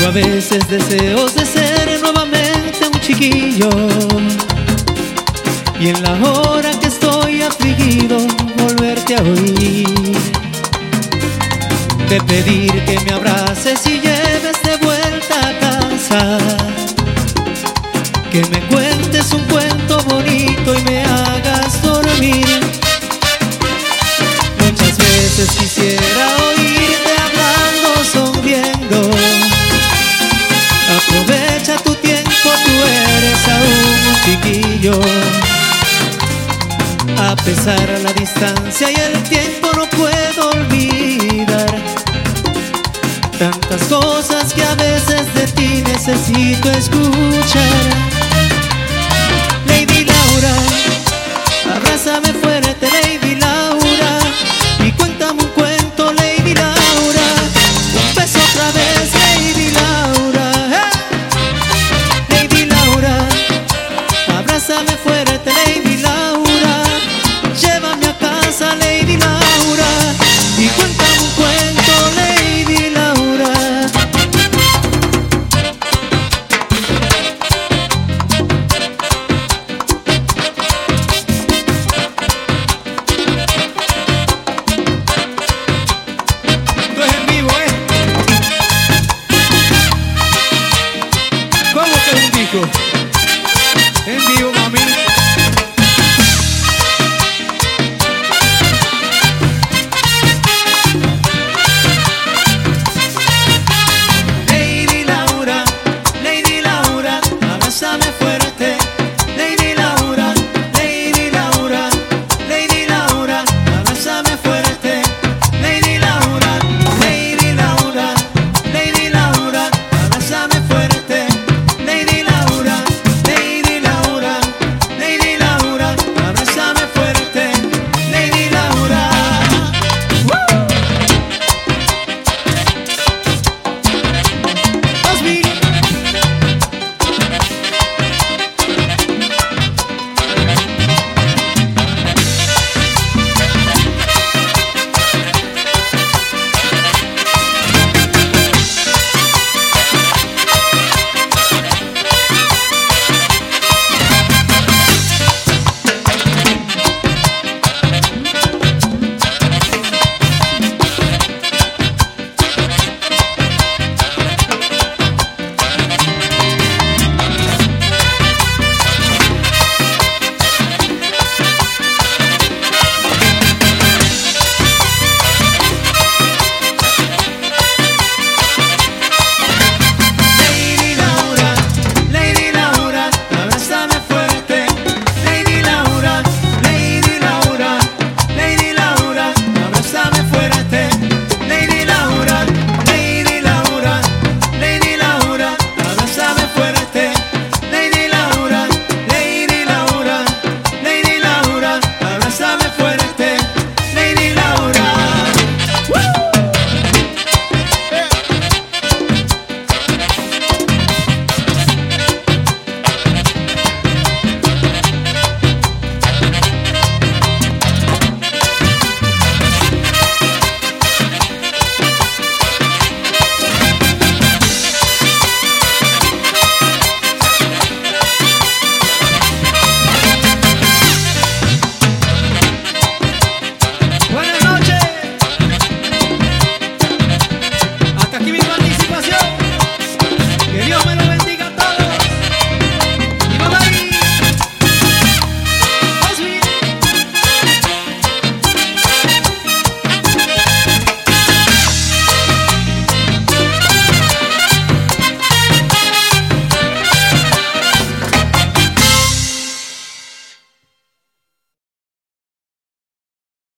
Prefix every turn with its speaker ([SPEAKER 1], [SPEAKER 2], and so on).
[SPEAKER 1] a veces deseos de ser nuevamente un chiquillo, y en la hora que estoy afligido volverte a oír, de pedir que me abraces y lleves de vuelta a casa, que me cuentes un cuento bonito y me hagas dormir. Muchas veces quisiera oírte hablando, sonriendo. Aprovecha tu tiempo, tú eres aún un chiquillo. A pesar de la distancia y el tiempo no puedo olvidar tantas cosas que a veces de ti necesito escuchar.